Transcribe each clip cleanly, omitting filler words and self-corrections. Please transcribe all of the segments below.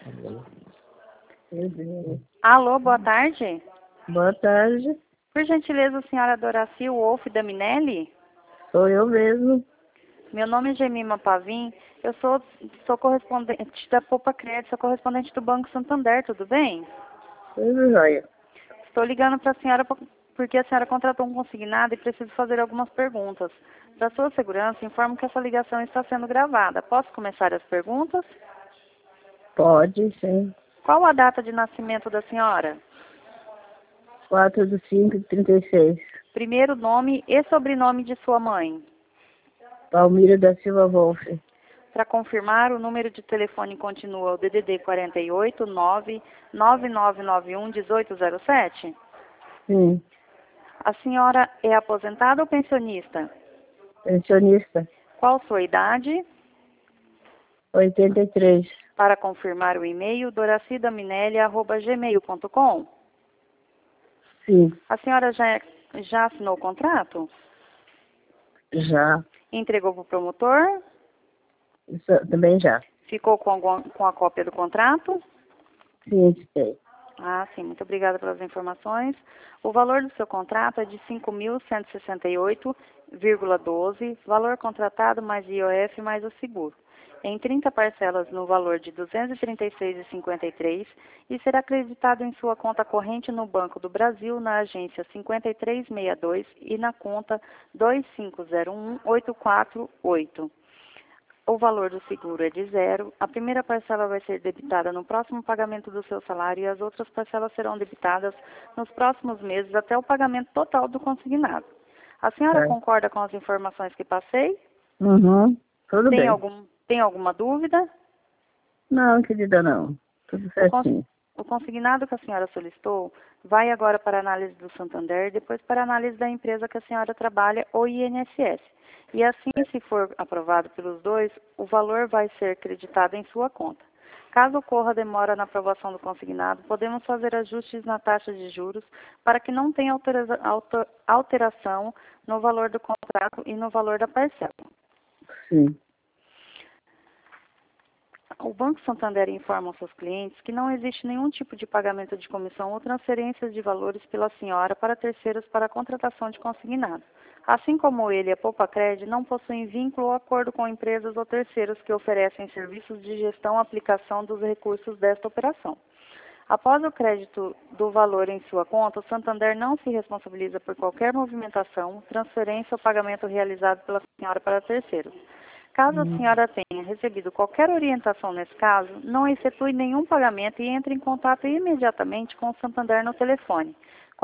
Alô, boa tarde. Boa tarde. Por gentileza, a senhora Doraci Wolf da Minelli? Sou eu mesmo. Meu nome é Gemima Pavim. Eu sou correspondente da Poupa Crédito, sou correspondente do Banco Santander, tudo bem? Tudo jóia. Estou ligando para a senhora porque a senhora contratou um consignado e preciso fazer algumas perguntas. Para sua segurança, informo que essa ligação está sendo gravada. Posso começar as perguntas? Pode, sim. Qual a data de nascimento da senhora? 4/5/36. Primeiro nome e sobrenome de sua mãe. Palmira da Silva Wolf. Para confirmar, o número de telefone continua o DDD 48 99991 1807? Sim. A senhora é aposentada ou pensionista? Pensionista. Qual sua idade? 83. Para confirmar o e-mail, doracidaminelli@gmail.com. Sim. A senhora já assinou o contrato? Já. Entregou para o promotor? Isso, também já. Ficou com a cópia do contrato? Sim, sei. Ah, sim. Muito obrigada pelas informações. O valor do seu contrato é de 5.168,12, valor contratado mais IOF mais o seguro. Em 30 parcelas no valor de R$ 236,53 e será acreditado em sua conta corrente no Banco do Brasil, na agência 5362 e na conta 2501848. O valor do seguro é de zero. A primeira parcela vai ser debitada no próximo pagamento do seu salário e as outras parcelas serão debitadas nos próximos meses até o pagamento total do consignado. A senhora É. concorda com as informações que passei? Uhum. Tudo bem. Tem alguma dúvida? Não, querida, não. Tudo certinho. O consignado que a senhora solicitou vai agora para a análise do Santander e depois para a análise da empresa que a senhora trabalha, ou INSS. E assim, se for aprovado pelos dois, o valor vai ser creditado em sua conta. Caso ocorra demora na aprovação do consignado, podemos fazer ajustes na taxa de juros para que não tenha alteração no valor do contrato e no valor da parcela. Sim. O Banco Santander informa aos seus clientes que não existe nenhum tipo de pagamento de comissão ou transferências de valores pela senhora para terceiros para a contratação de consignado. Assim como ele e a Poupa Crédito não possuem vínculo ou acordo com empresas ou terceiros que oferecem serviços de gestão e aplicação dos recursos desta operação. Após o crédito do valor em sua conta, o Santander não se responsabiliza por qualquer movimentação, transferência ou pagamento realizado pela senhora para terceiros. Caso a senhora tenha recebido qualquer orientação nesse caso, não efetue nenhum pagamento e entre em contato imediatamente com o Santander no telefone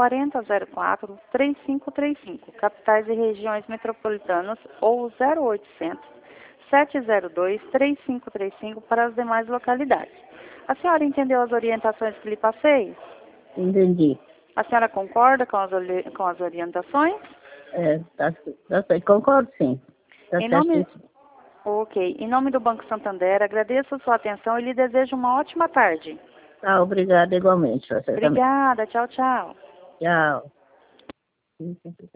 4004-3535, capitais e regiões metropolitanas, ou 0800 702 3535 para as demais localidades. A senhora entendeu as orientações que lhe passei? Entendi. A senhora concorda com as orientações? Tá certo. Concordo, sim. Tá certíssimo. Ok. Em nome do Banco Santander, agradeço a sua atenção e lhe desejo uma ótima tarde. Tá, obrigada igualmente. Você também. Obrigada. Tchau, tchau. Tchau.